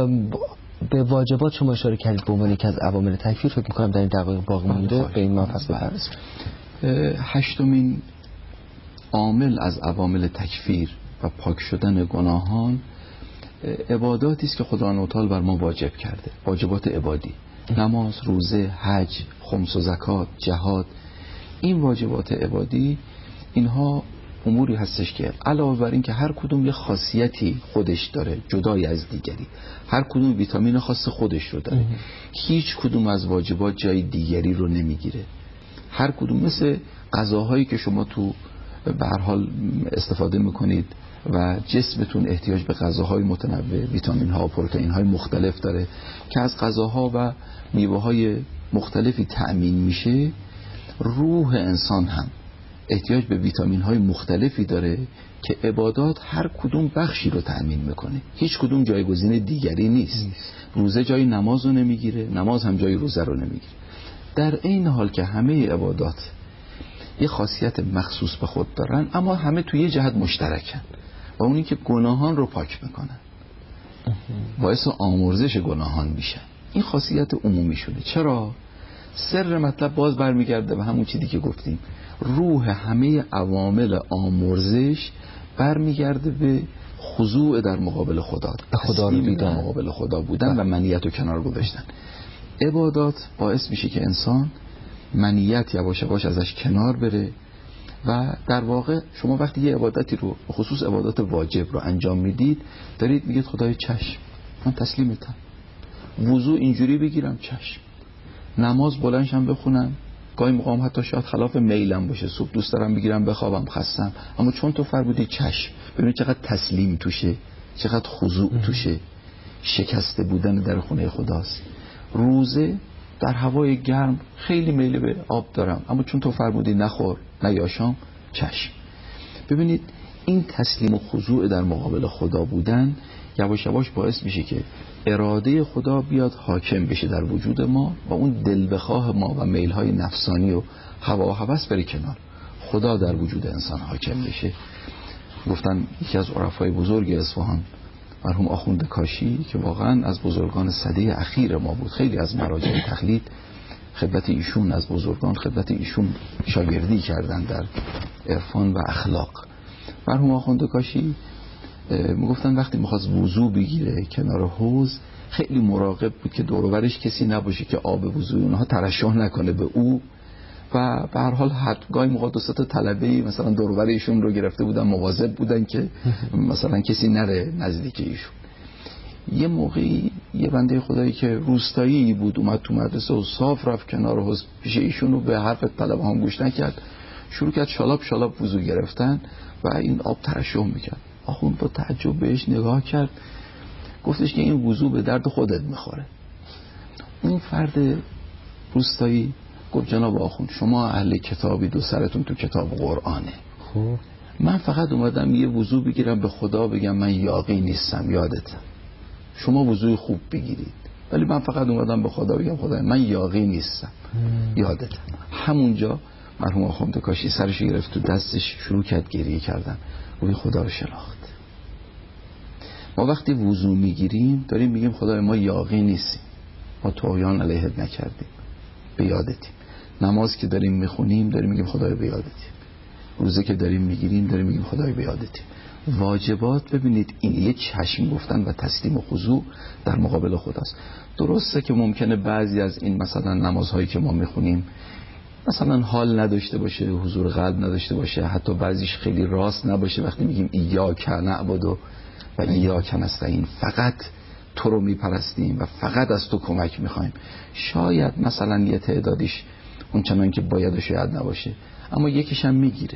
به واجبات شما اشاره کردید به عنوان یکی از عوامل تکفیر. فکر می‌کنم در این دقایق باقی مونده به این مبحث بپردازیم. هشتمین عامل از عوامل تکفیر و پاک شدن گناهان عباداتی است که خداوند متعال بر ما واجب کرده، واجبات عبادی، نماز، روزه، حج، خمس و زکات، جهاد. این واجبات عبادی اینها اموری هستش که علاوه بر این که هر کدوم یه خاصیتی خودش داره جدای از دیگری، هر کدوم ویتامین خاص خودش رو داره، هیچ کدوم از واجبات جای دیگری رو نمیگیره. هر کدوم مثل غذاهایی که شما تو به هر حال استفاده میکنید و جسمتون احتیاج به غذاهای متنوع، ویتامین ها و پروتئین های مختلف داره که از غذاها و میوه های مختلفی تأمین میشه. روح انسان هم احتیاج به ویتامین های مختلفی داره که عبادات هر کدوم بخشی رو تأمین میکنه، هیچ کدوم جایگزین دیگری نیست. روزه جای نماز رو نمیگیره، نماز هم جای روزه رو نمیگیره. در این حال که همه عبادات یه خاصیت مخصوص به خود دارن، اما همه توی یه جهت مشترکن و اونی که گناهان رو پاک میکنن، باعث آمرزش گناهان میشن. این خاصیت عمومی شده. چرا؟ سر مطلب باز برمیگرده به همون چیزی که گفتیم، روح همه عوامل آمرزش برمیگرده به خضوع در مقابل خدا، به خدا رو در مقابل خدا بودن و منیت رو کنار گذاشتن. عبادات باعث میشه که انسان منیت یواش یواش ازش کنار بره و در واقع شما وقتی یه عبادتی رو به خصوص عبادات واجب رو انجام میدید، دارید میگید خدای چشم، من تسلیمتم. وضو اینجوری بگیرم، چشم. نماز بلندشم بخونم، گاهی موقع حتی شاید خلاف میلم باشه، صبح دوست دارم بگیرم بخوابم، خستم، اما چون تو فرمودی چشم. ببینید چقدر تسلیم توشه، چقدر خضوع توشه. شکسته بودن در خونه خداست. روزه در هوای گرم خیلی میل به آب دارم، اما چون تو فرمودی نخور نیاشام، چشم. ببینید این تسلیم و خضوع در مقابل خدا بودن یواش یواش باعث میشه که اراده خدا بیاد حاکم بشه در وجود ما و اون دل بخواه ما و میلهای نفسانی و هوا و هوس بره کنار، خدا در وجود انسان حاکم بشه. گفتن یکی از عرفای بزرگ اصفهان مرحوم آخوند کاشی که واقعا از بزرگان سده اخیر ما بود، خیلی از مراجع تقلید خدمت ایشون، از بزرگان خدمت ایشون شاگردی کردن در عرفان و اخلاق. مرحوم آخوند کاشی میگفتن وقتی میخواست وضو بگیره کنار حوض خیلی مراقب بود که دور و برش کسی نباشه که آب وضوی اونها ترشح نکنه به او و به هر حال گاهی موقع دو سه تا طلبه‌ای مثلا دور و بر ایشون رو گرفته بودن، مواظب بودن که مثلا کسی نره نزدیک ایشون. یه موقعی یه بنده خدایی که روستایی بود اومد تو مدرسه و صاف رفت کنار حوض پیش ایشون و به حرف طلبه هم گوش نکرد، شروع کرد شالاب شالاب وضو گرفتن و این آب ترشح میکرد. آخوند با تعجب بهش نگاه کرد، گفتش که این وضو به درد خودت میخوره. اون فرد روستایی گفت جناب آخوند شما اهل کتابی، دو سرتون تو کتاب قرآنه، خب من فقط اومدم یه وضو بگیرم به خدا بگم من یاغی نیستم، یادتم شما وضوی خوب بگیرید، ولی من فقط اومدم به خدا بگم خدا من یاغی نیستم، یادتم. همونجا مرحوم آخوند کاشی سرش گرفت تو دستش شروع کرد گریه کردن، روی خدا رو شناخت. ما وقتی وضو میگیریم داریم میگیم خدای ما یاغی نیستیم، ما طغیان علیهت نکردیم، به یادتیم. نماز که داریم میخونیم داریم میگیم خدای به یادتیم. روزه که داریم میگیریم داریم میگیم خدای به یادتیم. واجبات ببینید این یه چشم گفتن و تسلیم و خضوع در مقابل خداست. درسته که ممکنه بعضی از این مثلا نمازهایی که ما میخونیم مثلا حال نداشته باشه، حضور قلب نداشته باشه، حتی بعضیش خیلی راست نباشه. وقتی میگیم ایاک نعبد و ایاک نستعین، فقط تو رو میپرستیم و فقط از تو کمک میخوایم، شاید مثلا یه تعدادیش اون چنان که باید و شاید نباشه، اما یکیش هم میگیره،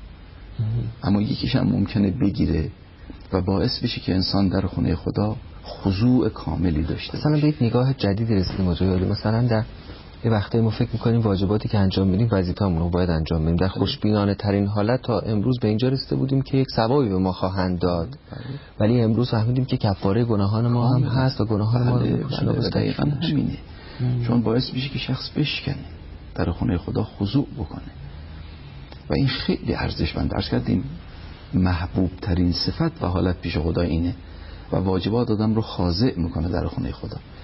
اما یکیش هم ممکنه بگیره و باعث بشه که انسان در خونه خدا خضوع کاملی داشته. مثلا به یک نگاه جدیدی رسیدیم موضوع، مثلا در یه وقتایی ما فکر میکنیم واجباتی که انجام میدیم وظیفه‌مون رو باید انجام بدیم، در خوشبینانه ترین حالت تا امروز به اینجا رسیده بودیم که یک ثوابی به ما خواهند داد، ولی امروز فهمیدیم که کفاره گناهان ما هم هست و گناهان ما رو بله دقیقاً همینه. چون باعث میشه که شخص بشکنه، در خونه خدا خضوع بکنه و این خیلی ارزشمند. عرض کردیم محبوب ترین صفت و حالت پیش خدا اینه و واجبات آدم رو خاضع میکنه در خونه خدا.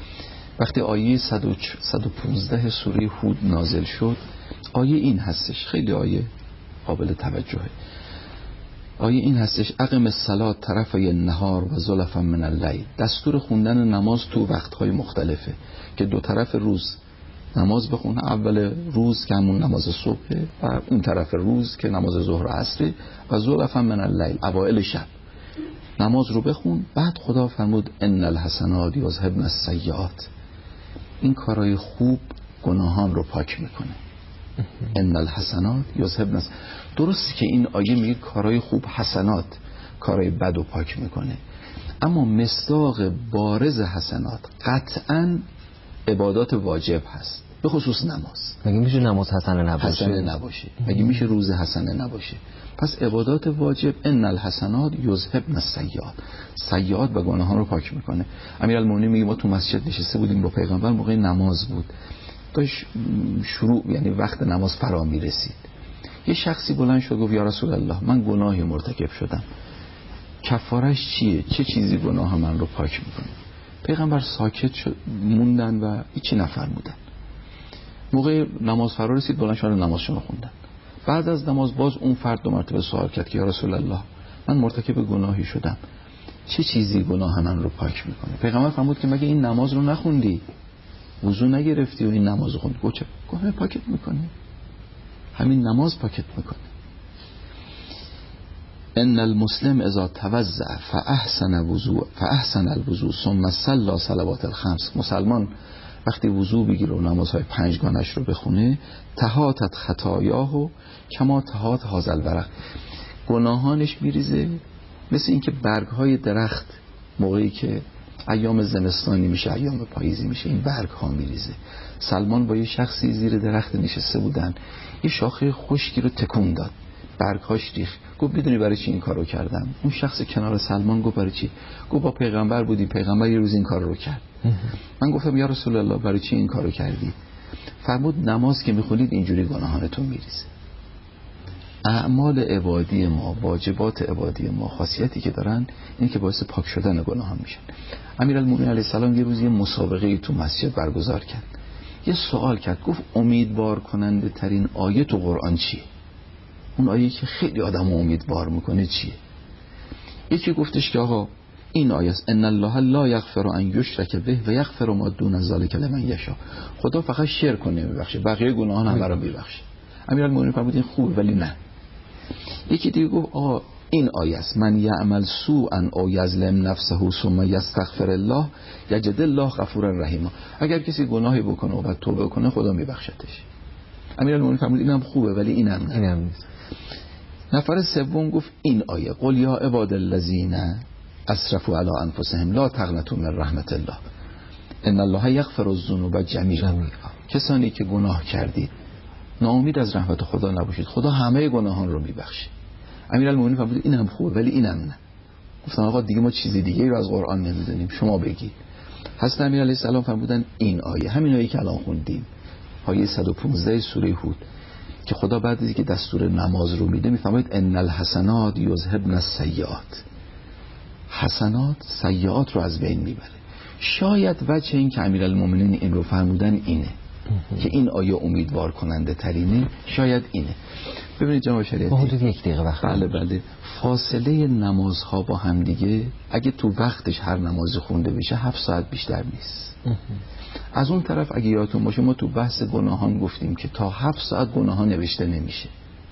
وقتی آیه صد و پانزده سوره هود نازل شد، آیه این هستش، خیلی آیه قابل توجهه. آیه این هستش: اقم الصلاة طرفی النهار و زلفا من اللیل. دستور خوندن نماز تو وقتهای مختلفه که دو طرف روز نماز بخونه. اول روز که همون نماز صبح و اون طرف روز که نماز ظهر و عصر، و زلفا من اللیل، اوائل شب نماز رو بخون. بعد خدا فرمود ان الحسنات یذهبن السیئات. این کارهای خوب گناهان رو پاک میکنه. ان الحسنات یذهبن. درسته که این آیه میگه کارهای خوب حسنات، کارهای بد رو پاک میکنه، اما مصداق بارز حسنات قطعاً عبادات واجب هست، به خصوص نماز. مگه میشه نماز حسنه نباشه؟ حسنه نباشه. مگه میشه روز حسنه نباشه؟ پس عبادات واجب ان الحسنات یذهبن السیئات، سیئات و گناهان رو پاک میکنه. امیرالمومنین میگه ما تو مسجد نشسته بودیم با پیغمبر، موقع نماز بود، داشت شروع یعنی وقت نماز فرا میرسید. یه شخصی بلند شد گفت یا رسول الله من گناهی مرتکب شدم، کفارش چیه؟ چه چیزی گناه من رو پاک میکنه؟ پیغمبر ساکت شد، موندن و هیچی نفرمودن. موقع نماز فرا رسید بلند شدن نمازشون رو خوندن. بعد از نماز باز اون فرد دو مرتبه سوال کرد که یا رسول الله من مرتکب گناهی شدم، چه چیزی گناه من رو پاک میکنه؟ پیغمبر فرمود که مگه این نماز رو نخوندی؟ وضو نگرفتی و این نماز رو خوندی؟ گفت گناه پاکت میکنه، همین نماز پاکت میکنه. ان المسلم اذا توضأ فاحسن وضوء فاحسن الوضوء ثم صلى صلوات الخمس. مسلمان وقتی وضو بگیره و نمازهای پنجگانش رو بخونه، تهاتت خطایاه کما تهات هذا الورق، گناهانش میریزه مثل اینکه برگهای درخت موقعی که ایام زمستانی میشه ایام پاییزی میشه این برگ ها میریزه. سلمان با یه شخصی زیر درخت نشسته بودن، یه شاخه خشکی رو تکون داد، برگهاش ریخت. گفت بدونی برای چی این کارو کردم؟ اون شخص کنار سلمان گفت برای چی؟ گفت با پیغمبر بودی، پیغمبر یه روز این کار رو کرد. من گفتم یا رسول الله برای چی این کارو کردی؟ فرمود نماز که میخونید اینجوری گناهانتون میریزه. اعمال عبادی ما، واجبات عبادی ما، خاصیتی که دارن اینه که باعث پاک شدن گناهان میشن. امیرالمومنین علیه السلام یه روز یه مسابقه تو مسجد برگزار کرد. یه سوال کرد، گفت امیدوار کننده ترین آیه تو قرآن چیه؟ اون آیه که خیلی آدم امیدوار میکنه چیه؟ یکی گفتش که آقا این آیه است ان الله لا یغفر ان یشرک به و یغفر ما دون ذلک لمن یشاء. خدا فقط شرک کنه میبخشه، بقیه گناهان هم برام میبخشه. امیرالمومنین فرمود این خوبه ولی نه. یکی دیگه گفت آ این آیه است من یعمل سوءا او یظلم نفسه ثم یستغفر الله یجد الله غفورا رحیما. اگر کسی گناهی بکنه و بعد توبه کنه خدا میبخشتش. امیرالمومنین فرمود اینم خوبه ولی اینم نه. اینم نیست. نفر سوم گفت این آیه قل یا عباد الذین اسرفوا علی انفسهم لا تقنطوا من رحمت الله ان الله یغفر الذنوب جمیعا. کسانی که گناه کردید ناامید از رحمت خدا نباشید، خدا همه گناهان رو میبخشه. امیرالمومنین فرمود این هم خوبه ولی اینم نه. گفتم آقا دیگه ما چیزی دیگه رو از قرآن نمیدونیم، شما بگید. حضرت امیر علیه السلام فرمودن این آیه، همین آیه که الان خوندیم، آیه صد و پانزده سوره هود، که خدا بعد از اینکه دستور نماز رو میده میفرماید ان الحسنات یذهبن السیئات. حسنات سیئات رو از بین میبره. شاید وجه این که امیرالمومنین این رو فرمودن اینه که این آیه امیدوار کننده ترینه، شاید اینه. ببینید جناب شریعتی، حدود یک دقیقه وقت. بله بله فاصله نمازها با هم دیگه اگه تو وقتش هر نمازی خونده بشه هفت ساعت بیشتر نیست. از اون طرف اگه یادتون باشه ما تو بحث گناهان گفتیم که تا هفت ساعت گناهان نوشته نمیشه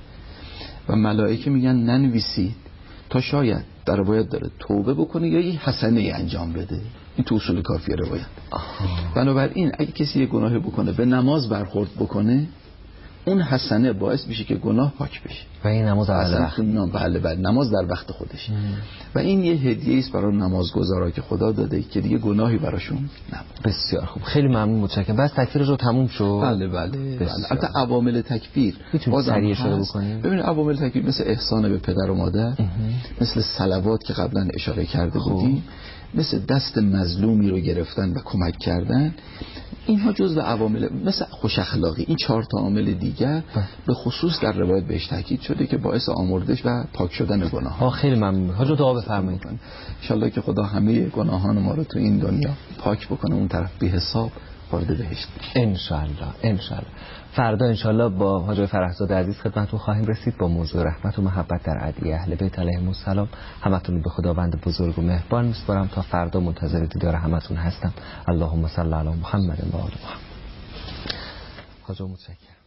و ملائکه میگن ننویسید تا شاید در روایت داره توبه بکنه یا یه حسنه انجام بده. این تو اصول کافیه روایت. بنابراین اگه کسی یه گناهی بکنه به نماز برخورد بکنه، اون حسنه باعث میشه که گناه پاک بشه و این نماز در وقت. بله بله نماز در وقت خودش. و این یه هدیه است برای نمازگزارا که خدا داده که دیگه گناهی براشون نمونه. بسیار خوب، خیلی ممنون، متشکرم. بس تکفیر رو تموم شد. بله بله بله. البته عوامل تکفیر میتونید سریع شده بکنیم. ببینید عوامل تکفیر مثل احسان به پدر و مادر، مثل صلوات که قبلا اشاره کرده بودیم، مثل دست مظلومی رو گرفتن و کمک کردن، اینها جزو عوامل مثل خوش اخلاقی، این چهار تا عامل دیگر به خصوص در روایت بهش تاکید شده که باعث آمرزش و پاک شدن گناه ها. خیلی ممنون. حاج دعا بفرمایید. ان شاءالله که خدا همه گناهان ما رو تو این دنیا پاک بکنه، اون طرف بی حساب وارد بهشت. ان شاء الله ان شاء الله. فردا ان شاء الله با حاج فرحزاده عزیز خدمتتون خواهیم رسید با موضوع رحمت و محبت در ادعیه اهل بیت علیهم السلام. همتون به خداوند بزرگ و مهربان میسپارم. تا فردا منتظر دیدار همتون هستم. اللهم صل علی محمد و آل محمد. حاج متشکرم.